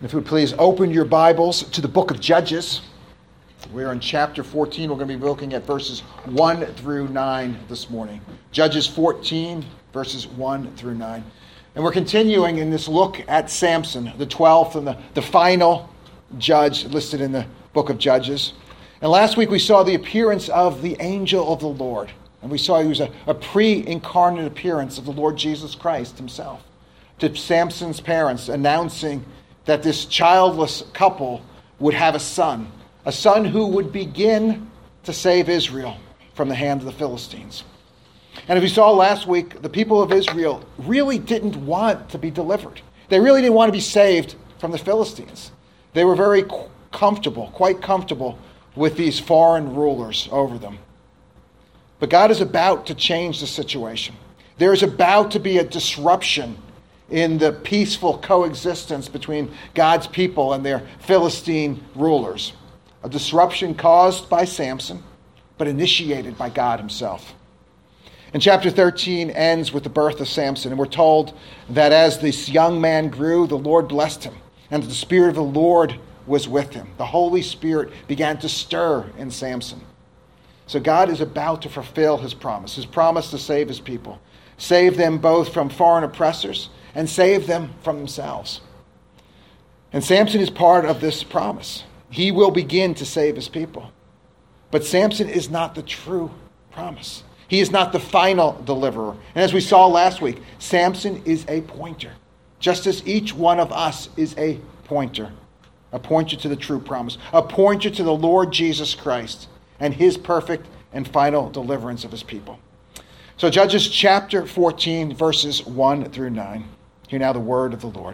If you would please open your Bibles to the book of Judges. We're in chapter 14. We're going to be looking at verses 1 through 9 this morning. Judges 14, verses 1 through 9. And we're continuing in this look at Samson, the 12th and the final judge listed in the book of Judges. And last week we saw the appearance of the angel of the Lord. And we saw he was a pre-incarnate appearance of the Lord Jesus Christ himself to Samson's parents, announcing that this childless couple would have a son who would begin to save Israel from the hand of the Philistines. And as we saw last week, the people of Israel really didn't want to be delivered. They really didn't want to be saved from the Philistines. They were very quite comfortable with these foreign rulers over them. But God is about to change the situation. There is about to be a disruption in the peaceful coexistence between God's people and their Philistine rulers. A disruption caused by Samson, but initiated by God himself. And chapter 13 ends with the birth of Samson, and we're told that as this young man grew, the Lord blessed him, and the Spirit of the Lord was with him. The Holy Spirit began to stir in Samson. So God is about to fulfill his promise to save his people, save them both from foreign oppressors and save them from themselves. And Samson is part of this promise. He will begin to save his people. But Samson is not the true promise. He is not the final deliverer. And as we saw last week, Samson is a pointer, just as each one of us is a pointer to the true promise, a pointer to the Lord Jesus Christ and his perfect and final deliverance of his people. So Judges chapter 14, verses 1 through 9. Hear now the word of the Lord.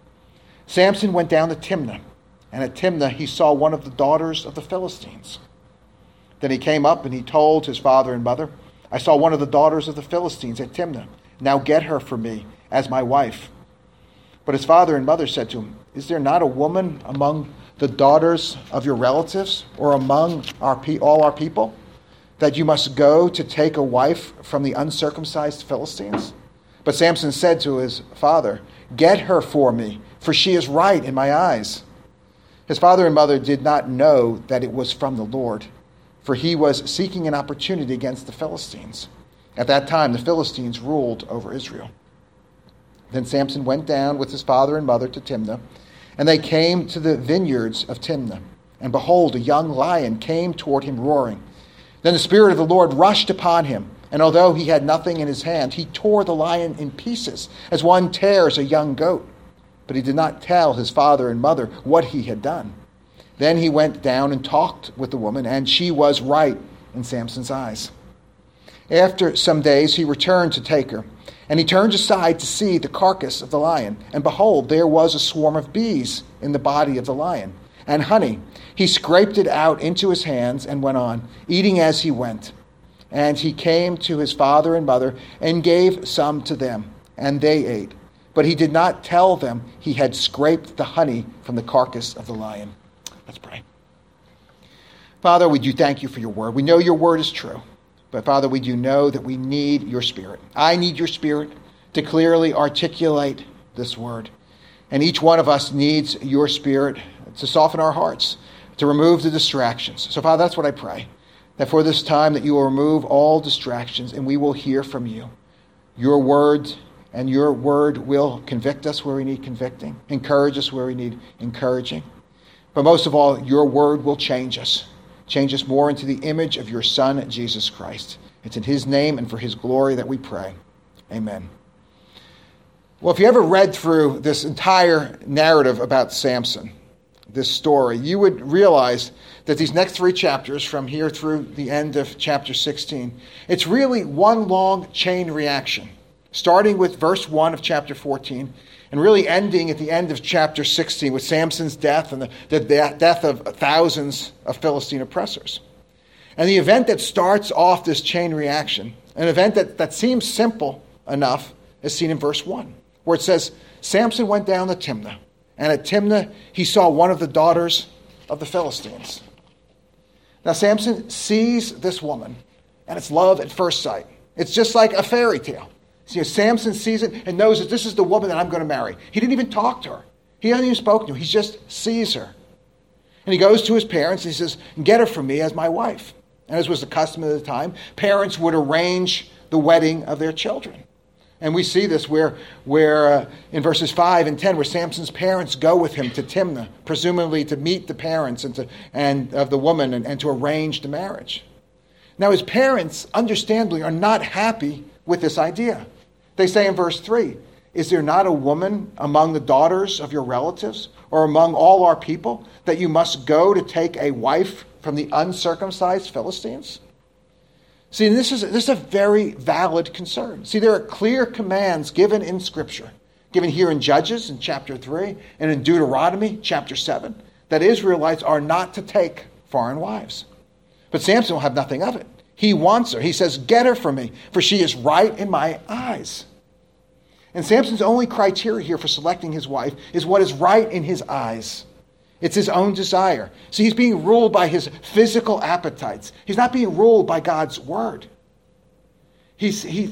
Samson went down to Timnah, and at Timnah he saw one of the daughters of the Philistines. Then he came up and he told his father and mother, I saw one of the daughters of the Philistines at Timnah. Now get her for me as my wife. But his father and mother said to him, Is there not a woman among the daughters of your relatives or among all our people that you must go to take a wife from the uncircumcised Philistines? But Samson said to his father, Get her for me, for she is right in my eyes. His father and mother did not know that it was from the Lord, for he was seeking an opportunity against the Philistines. At that time, the Philistines ruled over Israel. Then Samson went down with his father and mother to Timnah, and they came to the vineyards of Timnah. And behold, a young lion came toward him roaring. Then the Spirit of the Lord rushed upon him, and although he had nothing in his hand, he tore the lion in pieces, as one tears a young goat. But he did not tell his father and mother what he had done. Then he went down and talked with the woman, and she was right in Samson's eyes. After some days he returned to take her, and he turned aside to see the carcass of the lion. And behold, there was a swarm of bees in the body of the lion, and honey. He scraped it out into his hands and went on, eating as he went. And he came to his father and mother and gave some to them, and they ate. But he did not tell them he had scraped the honey from the carcass of the lion. Let's pray. Father, we do thank you for your word. We know your word is true. But Father, we do know that we need your Spirit. I need your Spirit to clearly articulate this word. And each one of us needs your Spirit to soften our hearts, to remove the distractions. So Father, that's what I pray. That for this time that you will remove all distractions and we will hear from you. Your word and your word will convict us where we need convicting, encourage us where we need encouraging. But most of all, your word will change us more into the image of your Son, Jesus Christ. It's in his name and for his glory that we pray. Amen. Well, if you ever read through this entire narrative about Samson, this story, you would realize that these next 3 chapters, from here through the end of chapter 16, it's really one long chain reaction, starting with verse 1 of chapter 14 and really ending at the end of chapter 16 with Samson's death and the death of thousands of Philistine oppressors. And the event that starts off this chain reaction, an event that seems simple enough, is seen in verse 1, where it says, Samson went down to Timnah, and at Timnah he saw one of the daughters of the Philistines. Now Samson sees this woman, and it's love at first sight. It's just like a fairy tale. Samson sees it and knows that this is the woman that I'm going to marry. He didn't even talk to her. He hasn't even spoken to her. He just sees her. And he goes to his parents and he says, get her for me as my wife. And as was the custom of the time, parents would arrange the wedding of their children. And we see this where in verses 5 and 10, where Samson's parents go with him to Timnah, presumably to meet the parents and of the woman and to arrange the marriage. Now his parents, understandably, are not happy with this idea. They say in verse 3, is there not a woman among the daughters of your relatives or among all our people that you must go to take a wife from the uncircumcised Philistines? See, this is a very valid concern. See, there are clear commands given in Scripture, given here in Judges in chapter 3 and in Deuteronomy chapter 7, that Israelites are not to take foreign wives. But Samson will have nothing of it. He wants her. He says, get her for me, for she is right in my eyes. And Samson's only criteria here for selecting his wife is what is right in his eyes. It's his own desire. See, he's being ruled by his physical appetites. He's not being ruled by God's word. He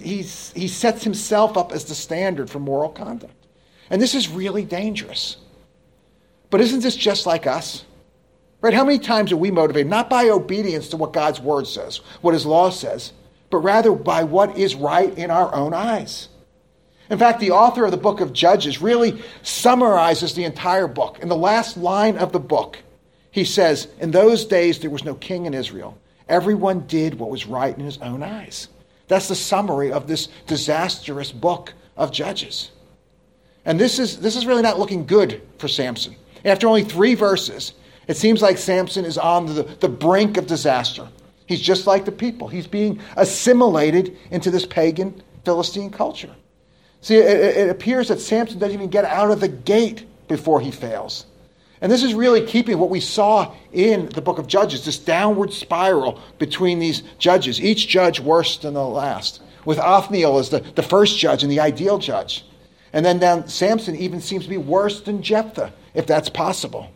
sets himself up as the standard for moral conduct. And this is really dangerous. But isn't this just like us? Right? How many times are we motivated, not by obedience to what God's word says, what his law says, but rather by what is right in our own eyes? In fact, the author of the book of Judges really summarizes the entire book. In the last line of the book, he says, in those days there was no king in Israel. Everyone did what was right in his own eyes. That's the summary of this disastrous book of Judges. And this is really not looking good for Samson. After only 3 verses, it seems like Samson is on the brink of disaster. He's just like the people. He's being assimilated into this pagan Philistine culture. See, it appears that Samson doesn't even get out of the gate before he fails. And this is really keeping what we saw in the book of Judges, this downward spiral between these judges, each judge worse than the last, with Othniel as the first judge and the ideal judge. And then Samson even seems to be worse than Jephthah, if that's possible.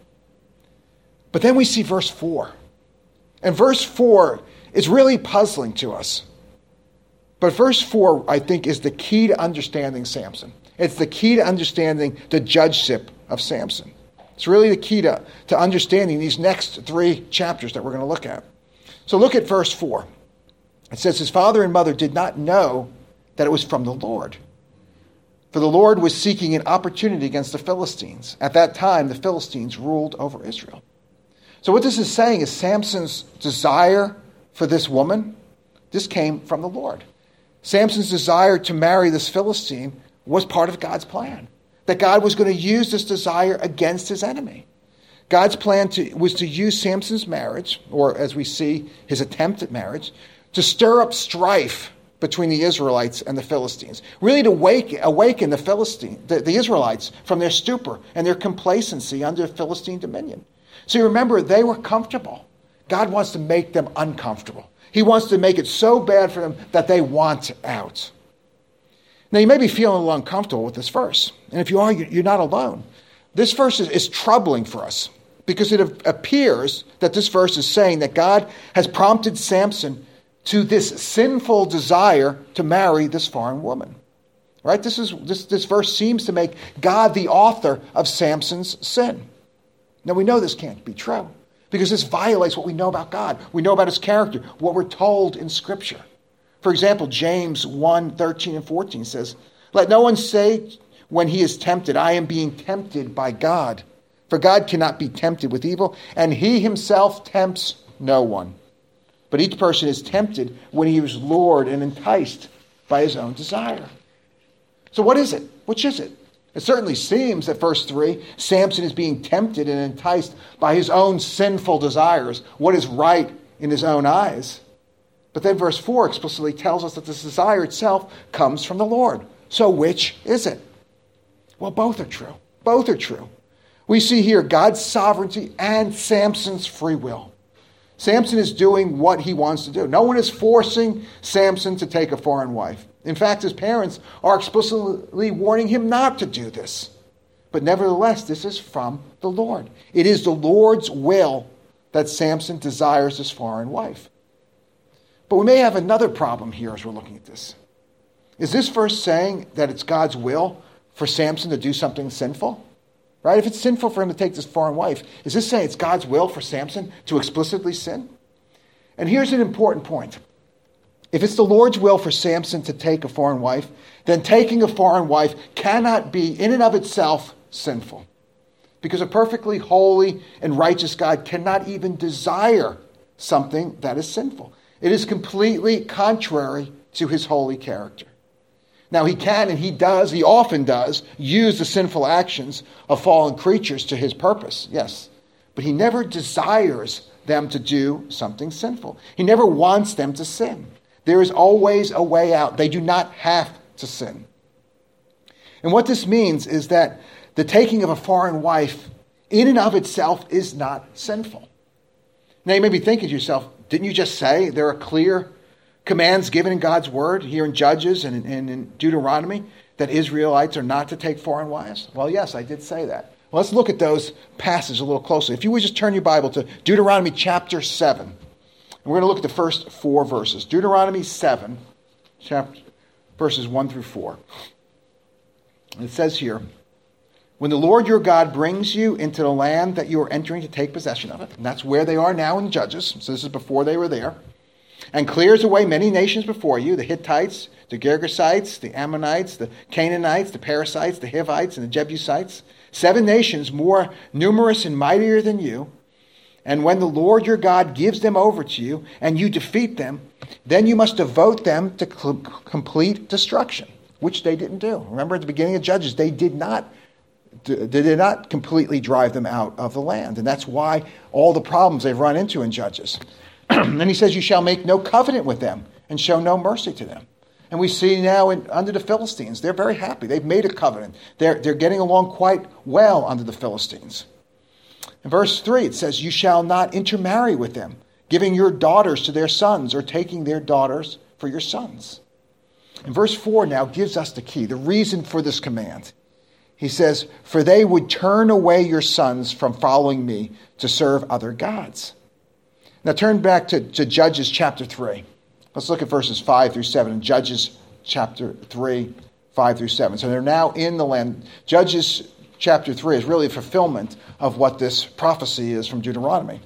But then we see verse 4. And verse 4 is really puzzling to us. But verse 4, I think, is the key to understanding Samson. It's the key to understanding the judgeship of Samson. It's really the key to understanding these next 3 chapters that we're going to look at. So look at verse 4. It says, his father and mother did not know that it was from the Lord. For the Lord was seeking an opportunity against the Philistines. At that time, the Philistines ruled over Israel. So what this is saying is Samson's desire for this woman, this came from the Lord. Samson's desire to marry this Philistine was part of God's plan. That God was going to use this desire against his enemy. God's plan was to use Samson's marriage, or as we see, his attempt at marriage, to stir up strife between the Israelites and the Philistines. Really to awaken the Israelites from their stupor and their complacency under Philistine dominion. So you remember, they were comfortable. God wants to make them uncomfortable. He wants to make it so bad for them that they want out. Now, you may be feeling a little uncomfortable with this verse. And if you are, you're not alone. This verse is troubling for us because it appears that this verse is saying that God has prompted Samson to this sinful desire to marry this foreign woman. Right? This verse seems to make God the author of Samson's sin. Now, we know this can't be true because this violates what we know about God. We know about his character, what we're told in Scripture. For example, James 1:13 and 14 says, let no one say when he is tempted, I am being tempted by God. For God cannot be tempted with evil, and he himself tempts no one. But each person is tempted when he is lured and enticed by his own desire. So what is it? Which is it? It certainly seems that verse 3, Samson is being tempted and enticed by his own sinful desires, what is right in his own eyes. But then verse 4 explicitly tells us that this desire itself comes from the Lord. So which is it? Well, both are true. Both are true. We see here God's sovereignty and Samson's free will. Samson is doing what he wants to do. No one is forcing Samson to take a foreign wife. In fact, his parents are explicitly warning him not to do this. But nevertheless, this is from the Lord. It is the Lord's will that Samson desires this foreign wife. But we may have another problem here as we're looking at this. Is this verse saying that it's God's will for Samson to do something sinful? Right? If it's sinful for him to take this foreign wife, is this saying it's God's will for Samson to explicitly sin? And here's an important point. If it's the Lord's will for Samson to take a foreign wife, then taking a foreign wife cannot be in and of itself sinful. Because a perfectly holy and righteous God cannot even desire something that is sinful. It is completely contrary to his holy character. Now he can and he often does, use the sinful actions of fallen creatures to his purpose, yes. But he never desires them to do something sinful. He never wants them to sin. There is always a way out. They do not have to sin. And what this means is that the taking of a foreign wife in and of itself is not sinful. Now you may be thinking to yourself, didn't you just say there are clear commands given in God's word here in Judges and in Deuteronomy that Israelites are not to take foreign wives? Well, yes, I did say that. Well, let's look at those passages a little closely. If you would just turn your Bible to Deuteronomy chapter 7. And we're going to look at the first 4 verses. Deuteronomy 7, verses 1 through 4. And it says here, when the Lord your God brings you into the land that you are entering to take possession of it, and that's where they are now in Judges, so this is before they were there, and clears away many nations before you, the Hittites, the Girgashites, the Ammonites, the Canaanites, the Perizzites, the Hivites, and the Jebusites, 7 nations more numerous and mightier than you. And when the Lord your God gives them over to you, and you defeat them, then you must devote them to complete destruction, which they didn't do. Remember at the beginning of Judges, they did not completely drive them out of the land. And that's why all the problems they've run into in Judges. And he says, you shall make no covenant with them and show no mercy to them. And we see now under the Philistines, they're very happy. They've made a covenant. They're getting along quite well under the Philistines. In verse 3, it says, you shall not intermarry with them, giving your daughters to their sons or taking their daughters for your sons. And verse 4 now gives us the key, the reason for this command. He says, for they would turn away your sons from following me to serve other gods. Now turn back to Judges chapter 3. Let's look at verses 5 through 7 in Judges chapter 3, 5 through 7. So they're now in the land. Judges chapter 3 is really a fulfillment of what this prophecy is from Deuteronomy.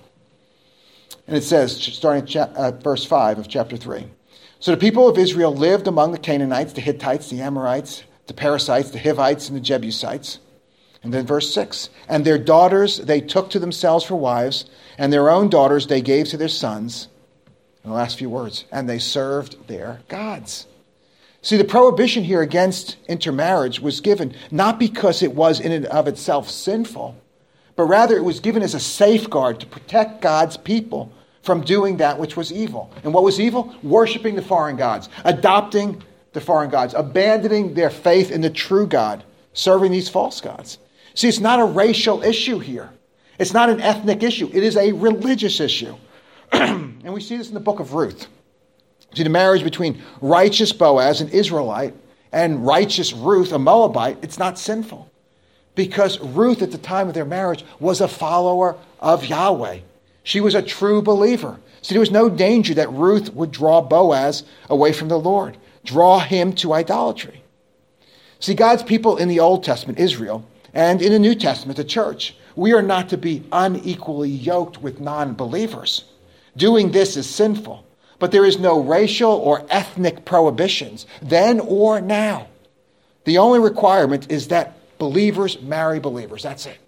And it says, starting at verse 5 of chapter 3. So the people of Israel lived among the Canaanites, the Hittites, the Amorites, the Perizzites, the Hivites, and the Jebusites. And then verse 6, and their daughters they took to themselves for wives, and their own daughters they gave to their sons. And the last few words, and they served their gods. See, the prohibition here against intermarriage was given not because it was in and of itself sinful, but rather it was given as a safeguard to protect God's people from doing that which was evil. And what was evil? Worshipping the foreign gods, adopting the foreign gods, abandoning their faith in the true God, serving these false gods. See, it's not a racial issue here. It's not an ethnic issue. It is a religious issue. And we see this in the book of Ruth. See, the marriage between righteous Boaz, an Israelite, and righteous Ruth, a Moabite, it's not sinful. Because Ruth, at the time of their marriage, was a follower of Yahweh. She was a true believer. So there was no danger that Ruth would draw Boaz away from the Lord, draw him to idolatry. See, God's people in the Old Testament, Israel, and in the New Testament, the church, we are not to be unequally yoked with non-believers. Doing this is sinful. But there is no racial or ethnic prohibitions, then or now. The only requirement is that believers marry believers. That's it.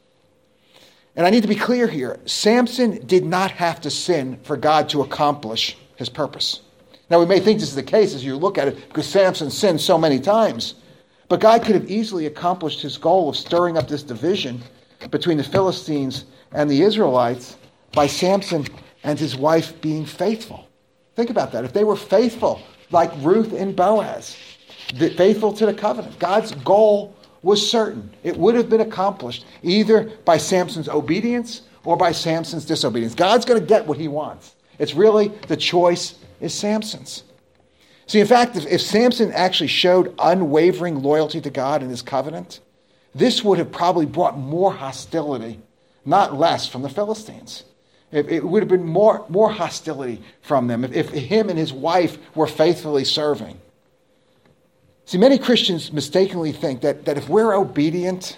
And I need to be clear here. Samson did not have to sin for God to accomplish his purpose. Now, we may think this is the case as you look at it, because Samson sinned so many times. But God could have easily accomplished his goal of stirring up this division between the Philistines and the Israelites by Samson and his wife being faithful. Think about that. If they were faithful, like Ruth and Boaz, faithful to the covenant, God's goal was certain. It would have been accomplished either by Samson's obedience or by Samson's disobedience. God's going to get what he wants. It's really, the choice is Samson's. See, in fact, if Samson actually showed unwavering loyalty to God and his covenant, this would have probably brought more hostility, not less, from the Philistines. It would have been more hostility from them if him and his wife were faithfully serving. See, many Christians mistakenly think that if we're obedient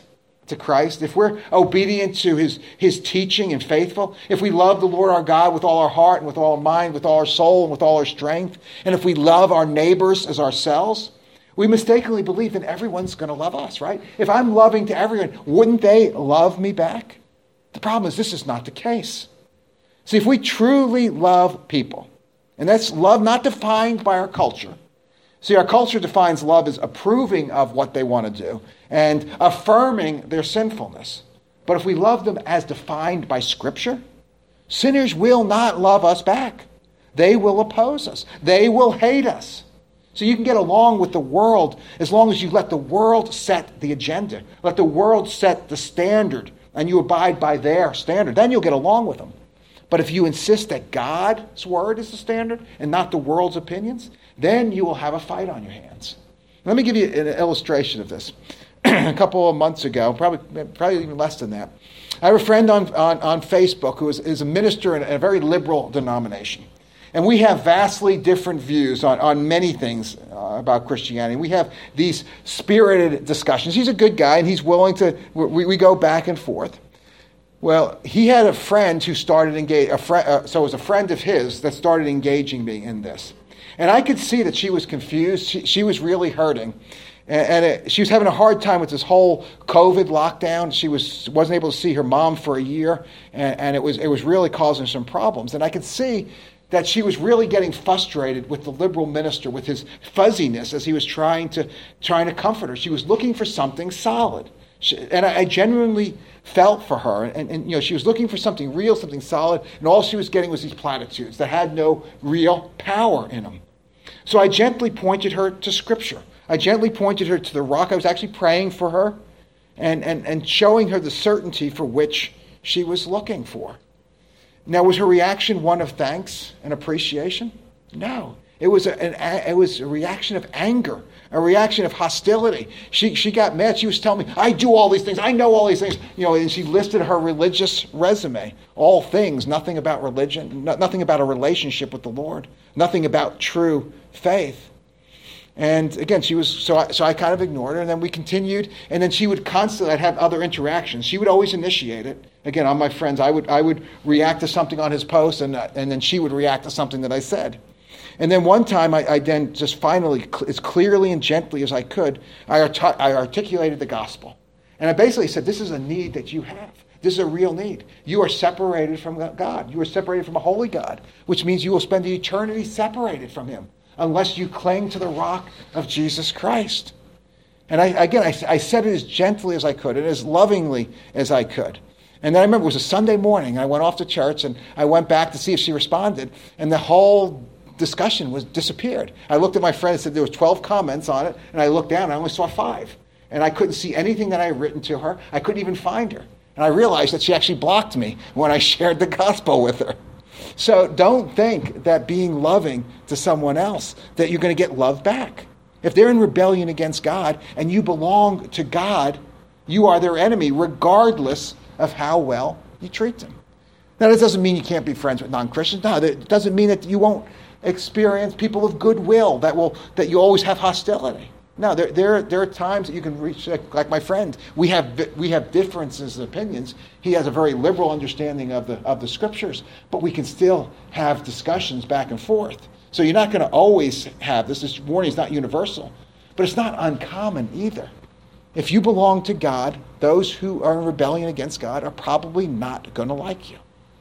to Christ, if we're obedient to his teaching and faithful, if we love the Lord our God with all our heart and with all our mind, with all our soul and with all our strength, and if we love our neighbors as ourselves, we mistakenly believe that everyone's going to love us, right? If I'm loving to everyone, wouldn't they love me back? The problem is this is not the case. See, if we truly love people, and that's love not defined by our culture. See, our culture defines love as approving of what they want to do and affirming their sinfulness. But if we love them as defined by Scripture, sinners will not love us back. They will oppose us. They will hate us. So you can get along with the world as long as you let the world set the agenda. Let the world set the standard, and you abide by their standard. Then you'll get along with them. But if you insist that God's word is the standard and not the world's opinions, then you will have a fight on your hands. Let me give you an illustration of this. A couple of months ago, probably even less than that, I have a friend on Facebook who is a minister in a very liberal denomination. And we have vastly different views on many things about Christianity. We have these spirited discussions. He's a good guy, and he's willing to, we go back and forth. Well, he had a friend who started so it was a friend of his that started engaging me in this. And I could see that she was confused. She was really hurting. And she was having a hard time with this whole COVID lockdown. She wasn't able to see her mom for a year, and it was really causing some problems. And I could see that she was really getting frustrated with the liberal minister, with his fuzziness as he was trying to comfort her. She was looking for something solid. And I genuinely felt for her. And she was looking for something real, something solid, and all she was getting was these platitudes that had no real power in them. So I gently pointed her to Scripture. I gently pointed her to the rock. I was actually praying for her and showing her the certainty for which she was looking for. Now, was her reaction one of thanks and appreciation? No. It was a reaction of anger, a reaction of hostility. She got mad. She was telling me, I do all these things. I know all these things. And she listed her religious resume. All things, nothing about religion, nothing about a relationship with the Lord, nothing about true faith. And again, so I kind of ignored her, and then we continued, and then she would constantly, I'd have other interactions. She would always initiate it. Again, on my friends, I would react to something on his post, and then she would react to something that I said. And then one time, I then just finally, as clearly and gently as I could, I articulated the gospel. And I basically said, this is a need that you have. This is a real need. You are separated from God. You are separated from a holy God, which means you will spend the eternity separated from him unless you cling to the rock of Jesus Christ. And I said it as gently as I could and as lovingly as I could. And then I remember it was a Sunday morning. I went off to church, and I went back to see if she responded, and the whole discussion disappeared. I looked at my friend and said there was 12 comments on it, and I looked down and I only saw 5. And I couldn't see anything that I had written to her. I couldn't even find her. And I realized that she actually blocked me when I shared the gospel with her. So don't think that being loving to someone else, that you're going to get love back. If they're in rebellion against God and you belong to God, you are their enemy regardless of how well you treat them. Now, that doesn't mean you can't be friends with non-Christians. No, that doesn't mean that you won't experience people of goodwill, that you always have hostility. No, there are times that you can reach, like my friend. We have differences in opinions. He has a very liberal understanding of the Scriptures, but we can still have discussions back and forth. So you're not going to always have this. This warning is not universal, but it's not uncommon either. If you belong to God, those who are in rebellion against God are probably not going to like you.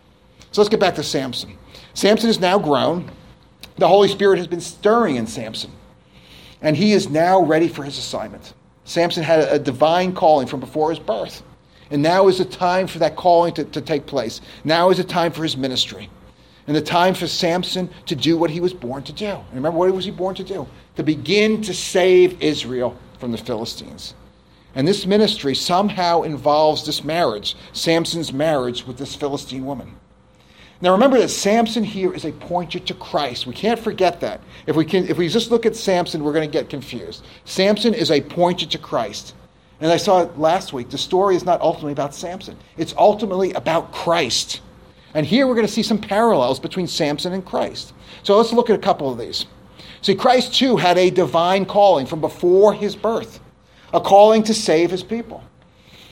So let's get back to Samson. Samson is now grown. The Holy Spirit has been stirring in Samson. And he is now ready for his assignment. Samson had a divine calling from before his birth. And now is the time for that calling to take place. Now is the time for his ministry. And the time for Samson to do what he was born to do. And remember, what was he born to do? To begin to save Israel from the Philistines. And this ministry somehow involves this marriage, Samson's marriage with this Philistine woman. Now remember that Samson here is a pointer to Christ. We can't forget that. If we just look at Samson, we're going to get confused. Samson is a pointer to Christ. And I saw it last week. The story is not ultimately about Samson. It's ultimately about Christ. And here we're going to see some parallels between Samson and Christ. So let's look at a couple of these. See, Christ too had a divine calling from before his birth. A calling to save his people.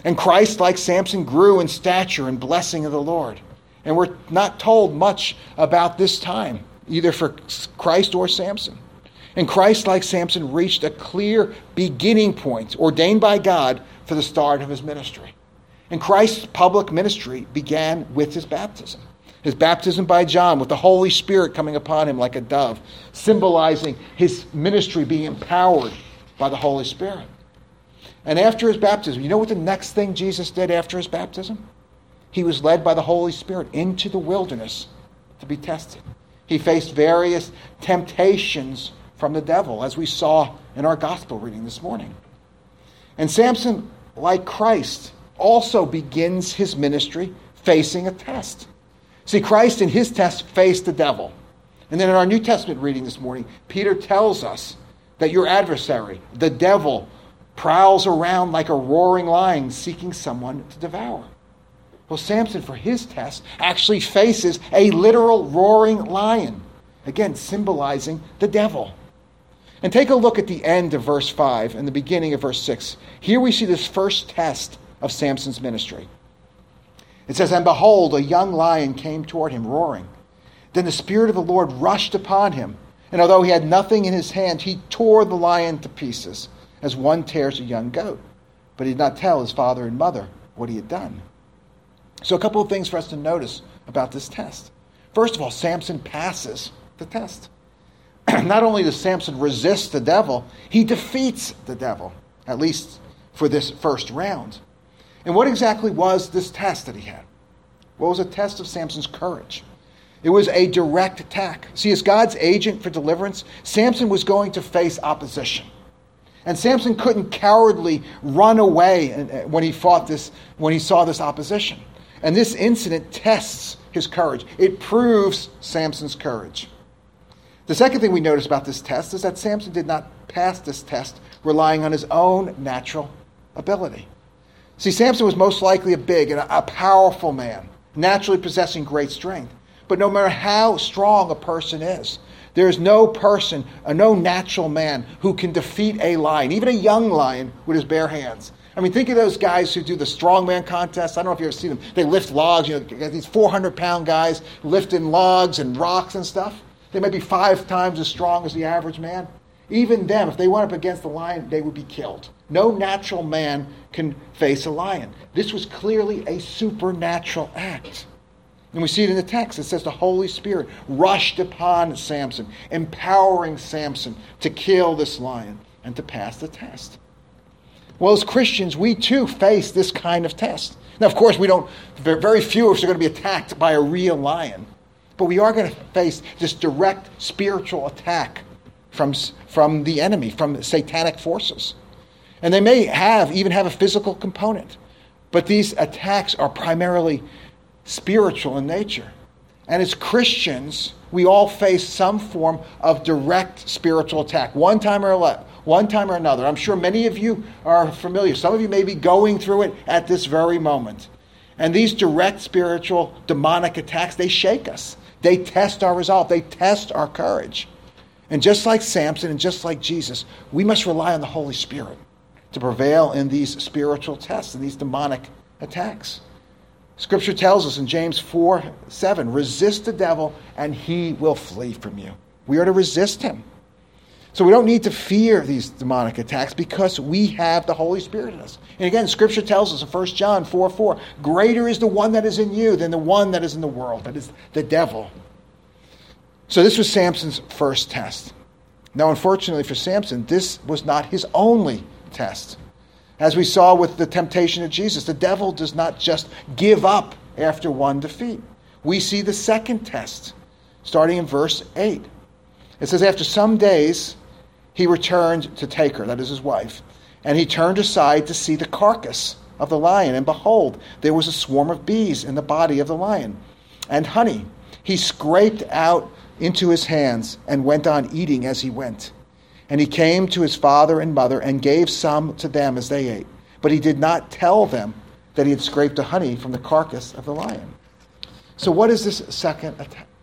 And Christ, like Samson, grew in stature and blessing of the Lord. And we're not told much about this time, either for Christ or Samson. And Christ, like Samson, reached a clear beginning point ordained by God for the start of his ministry. And Christ's public ministry began with his baptism. His baptism by John, with the Holy Spirit coming upon him like a dove, symbolizing his ministry being empowered by the Holy Spirit. And after his baptism, you know what the next thing Jesus did after his baptism? He was led by the Holy Spirit into the wilderness to be tested. He faced various temptations from the devil, as we saw in our gospel reading this morning. And Samson, like Christ, also begins his ministry facing a test. See, Christ in his test faced the devil. And then in our New Testament reading this morning, Peter tells us that your adversary, the devil, prowls around like a roaring lion seeking someone to devour. Well, Samson, for his test, actually faces a literal roaring lion, again symbolizing the devil. And take a look at the end of verse 5 and the beginning of verse 6. Here we see this first test of Samson's ministry. It says, "And behold, a young lion came toward him, roaring. Then the Spirit of the Lord rushed upon him, and although he had nothing in his hand, he tore the lion to pieces, as one tears a young goat. But he did not tell his father and mother what he had done." So a couple of things for us to notice about this test. First of all, Samson passes the test. Not only does Samson resist the devil, he defeats the devil, at least for this first round. And what exactly was this test that he had? Well, it was a test of Samson's courage. It was a direct attack. See, as God's agent for deliverance, Samson was going to face opposition. And Samson couldn't cowardly run away when he saw this opposition. And this incident tests his courage. It proves Samson's courage. The second thing we notice about this test is that Samson did not pass this test relying on his own natural ability. See, Samson was most likely a big and a powerful man, naturally possessing great strength. But no matter how strong a person is, there is no person, no natural man who can defeat a lion, even a young lion, with his bare hands. I mean, think of those guys who do the strongman contests. I don't know if you've ever seen them. They lift logs. You got these 400-pound guys lifting logs and rocks and stuff. They might be 5 times as strong as the average man. Even them, if they went up against the lion, they would be killed. No natural man can face a lion. This was clearly a supernatural act. And we see it in the text. It says the Holy Spirit rushed upon Samson, empowering Samson to kill this lion and to pass the test. Well, as Christians, we too face this kind of test. Now, of course, very few of us are going to be attacked by a real lion. But we are going to face this direct spiritual attack from the enemy, from satanic forces. And they may even have a physical component. But these attacks are primarily spiritual in nature. And as Christians, we all face some form of direct spiritual attack, one time or another. I'm sure many of you are familiar. Some of you may be going through it at this very moment. And these direct spiritual demonic attacks, they shake us. They test our resolve. They test our courage. And just like Samson and just like Jesus, we must rely on the Holy Spirit to prevail in these spiritual tests and these demonic attacks. Scripture tells us in James 4:7, resist the devil and he will flee from you. We are to resist him. So we don't need to fear these demonic attacks because we have the Holy Spirit in us. And again, Scripture tells us in 1 John 4:4, greater is the one that is in you than the one that is in the world, that is the devil. So this was Samson's first test. Now, unfortunately for Samson, this was not his only test. As we saw with the temptation of Jesus, the devil does not just give up after one defeat. We see the second test, starting in verse 8. It says, after some days, he returned to take her, that is his wife, and he turned aside to see the carcass of the lion, and behold, there was a swarm of bees in the body of the lion, and honey. He scraped out into his hands and went on eating as he went. And he came to his father and mother and gave some to them as they ate. But he did not tell them that he had scraped the honey from the carcass of the lion. So what is this second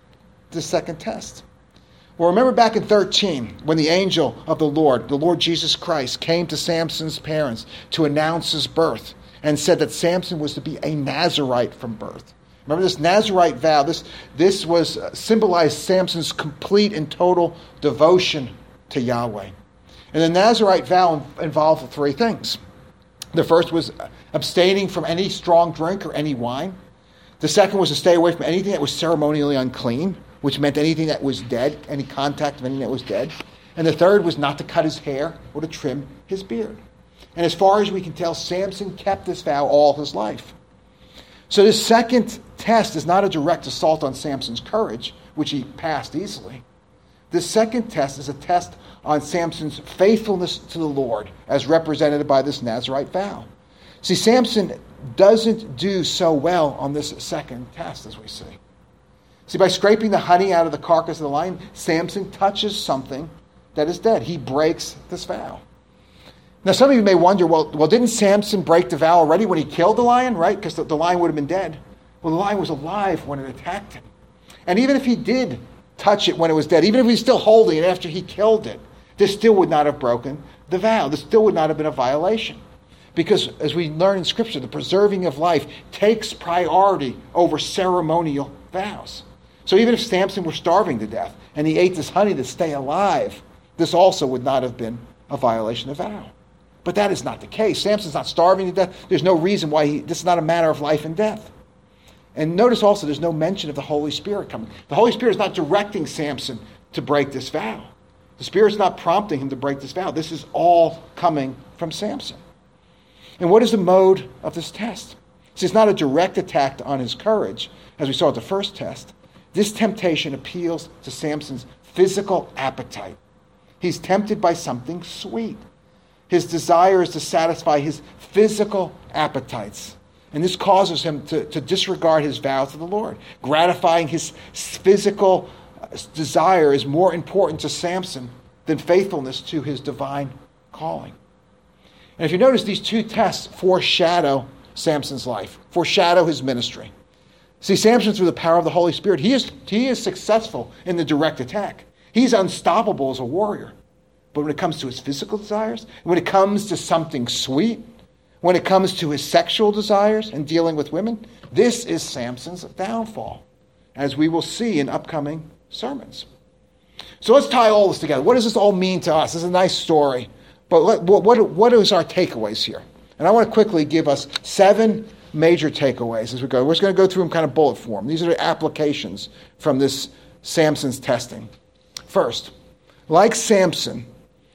test? Well, remember back in 13, when the angel of the Lord Jesus Christ, came to Samson's parents to announce his birth. and said that Samson was to be a Nazirite from birth. Remember this Nazirite vow, this was symbolized Samson's complete and total devotion to Yahweh. And the Nazirite vow involved three things. The first was abstaining from any strong drink or any wine. The second was to stay away from anything that was ceremonially unclean, which meant anything that was dead, any contact of anything that was dead. And the third was not to cut his hair or to trim his beard. And as far as we can tell, Samson kept this vow all his life. So this second test is not a direct assault on Samson's courage, which he passed easily. This second test is a test on Samson's faithfulness to the Lord, as represented by this Nazirite vow. See, Samson doesn't do so well on this second test, as we see. See, by scraping the honey out of the carcass of the lion, Samson touches something that is dead. He breaks this vow. Now, some of you may wonder, well, didn't Samson break the vow already when he killed the lion, right? Because the lion would have been dead. Well, the lion was alive when it attacked him. And even if he did touch it when it was dead, even if he was still holding it after he killed it, this still would not have broken the vow. This still would not have been a violation. Because, as we learn in Scripture, the preserving of life takes priority over ceremonial vows. So even if Samson were starving to death and he ate this honey to stay alive, this also would not have been a violation of vow. But that is not the case. Samson's not starving to death. There's no reason why this is not a matter of life and death. And notice also there's no mention of the Holy Spirit coming. The Holy Spirit is not directing Samson to break this vow. The Spirit's not prompting him to break this vow. This is all coming from Samson. And what is the mode of this test? See, it's not a direct attack on his courage, as we saw at the first test. This temptation appeals to Samson's physical appetite. He's tempted by something sweet. His desire is to satisfy his physical appetites. And this causes him to disregard his vow to the Lord. Gratifying his physical desire is more important to Samson than faithfulness to his divine calling. And if you notice, these two tests foreshadow Samson's life, foreshadow his ministry. See, Samson, through the power of the Holy Spirit, he is successful in the direct attack. He's unstoppable as a warrior. But when it comes to his physical desires, when it comes to something sweet, when it comes to his sexual desires and dealing with women, this is Samson's downfall, as we will see in upcoming sermons. So let's tie all this together. What does this all mean to us? This is a nice story, but what is our takeaways here? And I want to quickly give us 7 major takeaways as we go. We're just going to go through them kind of bullet form. These are the applications from this Samson's testing. First, like Samson,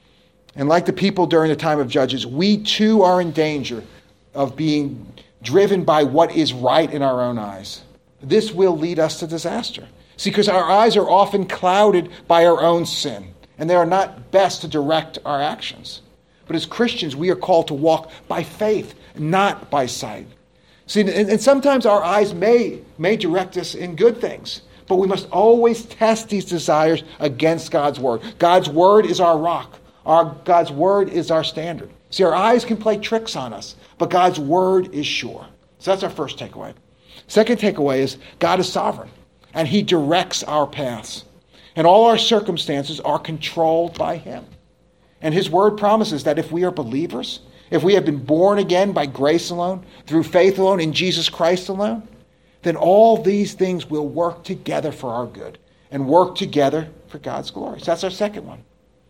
and like the people during the time of Judges, we too are in danger of being driven by what is right in our own eyes. This will lead us to disaster. See, because our eyes are often clouded by our own sin, and they are not best to direct our actions. But as Christians, we are called to walk by faith, not by sight. See, and sometimes our eyes may direct us in good things, but we must always test these desires against God's word. God's word is our rock. God's word is our standard. See, our eyes can play tricks on us, but God's word is sure. So that's our first takeaway. Second takeaway is God is sovereign, and he directs our paths. And all our circumstances are controlled by him. And his word promises that if we are believers, if we have been born again by grace alone, through faith alone, in Jesus Christ alone, then all these things will work together for our good and work together for God's glory. So that's our second one.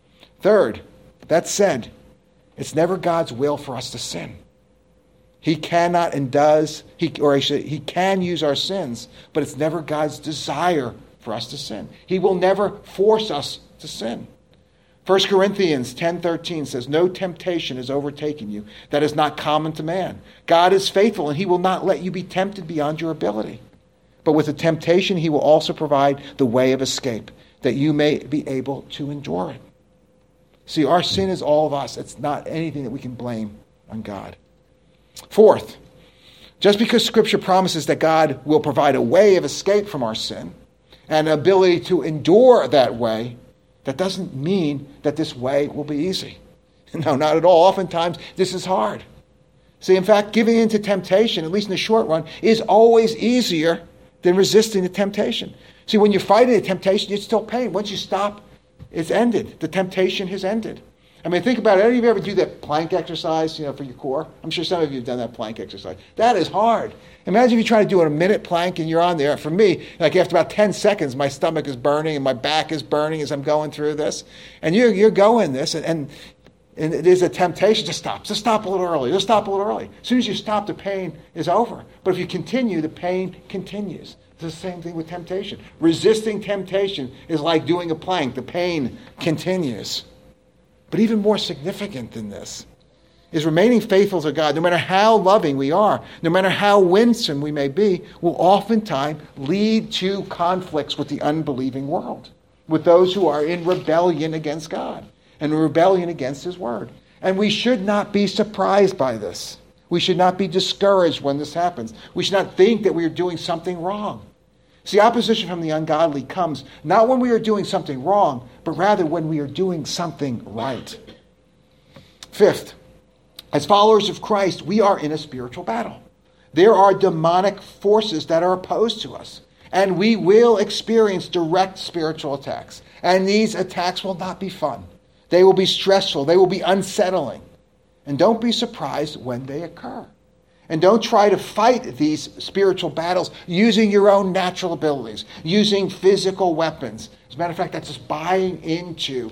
Third, that said, it's never God's will for us to sin. He cannot and does, he can use our sins, but it's never God's desire for us to sin. He will never force us to sin. 1 Corinthians 10:13 says, "No temptation has overtaken you that is not common to man. God is faithful, and he will not let you be tempted beyond your ability. But with the temptation, he will also provide the way of escape, that you may be able to endure it." See, our sin is all of us. It's not anything that we can blame on God. Fourth, just because Scripture promises that God will provide a way of escape from our sin and an ability to endure that way, that doesn't mean that this way will be easy. No, not at all. Oftentimes, this is hard. See, in fact, giving in to temptation, at least in the short run, is always easier than resisting the temptation. See, when you're fighting the temptation, it's still pain. Once you stop, it's ended. The temptation has ended. I mean, think about it. Any of you ever do that plank exercise, for your core? I'm sure some of you have done that plank exercise. That is hard. Imagine if you try to do a minute plank and you're on there. For me, like after about 10 seconds, my stomach is burning and my back is burning as I'm going through this. And you're going this, and it is a temptation to stop. Just stop a little early. Just stop a little early. As soon as you stop, the pain is over. But if you continue, the pain continues. It's the same thing with temptation. Resisting temptation is like doing a plank. The pain continues. But even more significant than this is remaining faithful to God, no matter how loving we are, no matter how winsome we may be, will oftentimes lead to conflicts with the unbelieving world, with those who are in rebellion against God and rebellion against His Word. And we should not be surprised by this. We should not be discouraged when this happens. We should not think that we are doing something wrong. See, opposition from the ungodly comes not when we are doing something wrong, but rather when we are doing something right. Fifth, as followers of Christ, we are in a spiritual battle. There are demonic forces that are opposed to us, and we will experience direct spiritual attacks. And these attacks will not be fun. They will be stressful. They will be unsettling. And don't be surprised when they occur. And don't try to fight these spiritual battles using your own natural abilities, using physical weapons. As a matter of fact, that's just buying into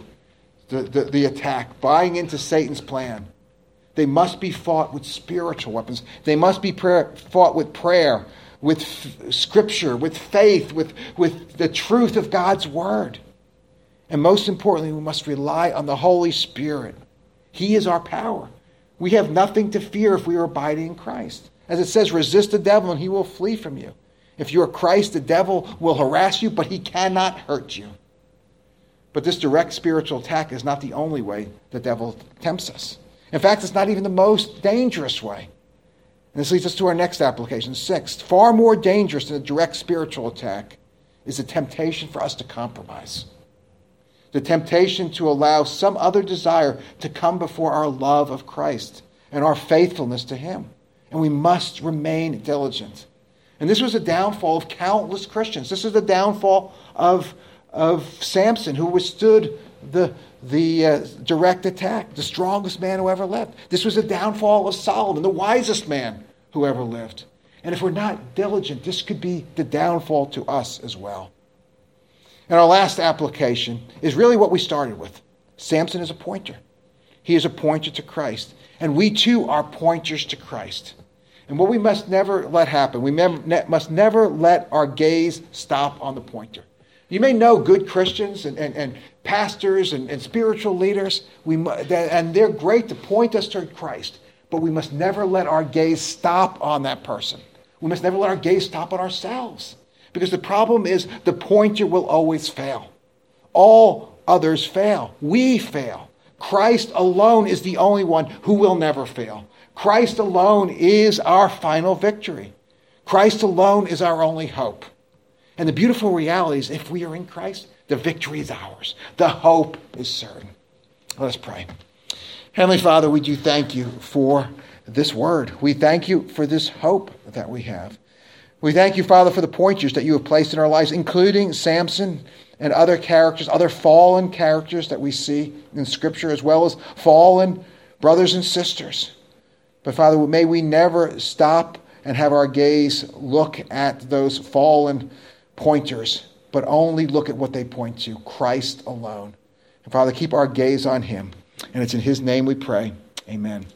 the attack, buying into Satan's plan. They must be fought with spiritual weapons. They must be fought with prayer, with scripture, with faith, with the truth of God's word. And most importantly, we must rely on the Holy Spirit. He is our power. We have nothing to fear if we are abiding in Christ. As it says, resist the devil and he will flee from you. If you are Christ, the devil will harass you, but he cannot hurt you. But this direct spiritual attack is not the only way the devil tempts us. In fact, it's not even the most dangerous way. And this leads us to our next application. Sixth, far more dangerous than a direct spiritual attack is the temptation for us to compromise. The temptation to allow some other desire to come before our love of Christ and our faithfulness to Him. And we must remain diligent. And this was a downfall of countless Christians. This is the downfall of Samson, who withstood the direct attack, the strongest man who ever lived. This was the downfall of Solomon, the wisest man who ever lived. And if we're not diligent, this could be the downfall to us as well. And our last application is really what we started with. Samson is a pointer. He is a pointer to Christ. And we too are pointers to Christ. And what we must never let happen, we must never let our gaze stop on the pointer. You may know good Christians and pastors and spiritual leaders, and they're great to point us toward Christ. But we must never let our gaze stop on that person. We must never let our gaze stop on ourselves. Because the problem is the pointer will always fail. All others fail. We fail. Christ alone is the only one who will never fail. Christ alone is our final victory. Christ alone is our only hope. And the beautiful reality is if we are in Christ, the victory is ours. The hope is certain. Let us pray. Heavenly Father, we do thank you for this word. We thank you for this hope that we have. We thank you, Father, for the pointers that you have placed in our lives, including Samson and other characters, other fallen characters that we see in Scripture, as well as fallen brothers and sisters. But Father, may we never stop and have our gaze look at those fallen pointers, but only look at what they point to, Christ alone. And Father, keep our gaze on Him. And it's in His name we pray. Amen.